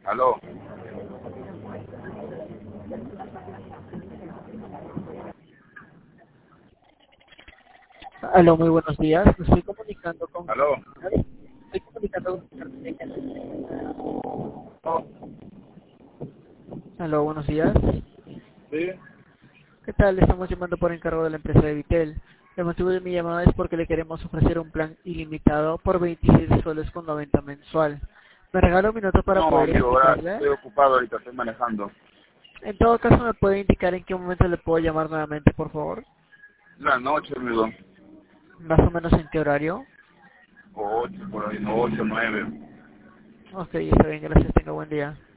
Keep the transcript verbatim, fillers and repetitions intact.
Aló. Aló, muy buenos días. Me estoy comunicando con... Aló. Estoy comunicando Oh, con... Aló, buenos días. sí. ¿Qué tal? Le estamos llamando por encargo de la empresa de Vitel. El motivo de mi llamada es porque le queremos ofrecer un plan ilimitado por veintiséis soles con noventa mensual. ¿Me regala un minuto para No, poder amigo, ahora explicarle? estoy ocupado ahorita, estoy manejando. En todo caso, ¿me puede indicar en qué momento le puedo llamar nuevamente, por favor? La noche, amigo. Más o menos en qué horario. Ocho, por ahí, no, ocho, nueve. Ok, está bien, gracias. Tenga buen día.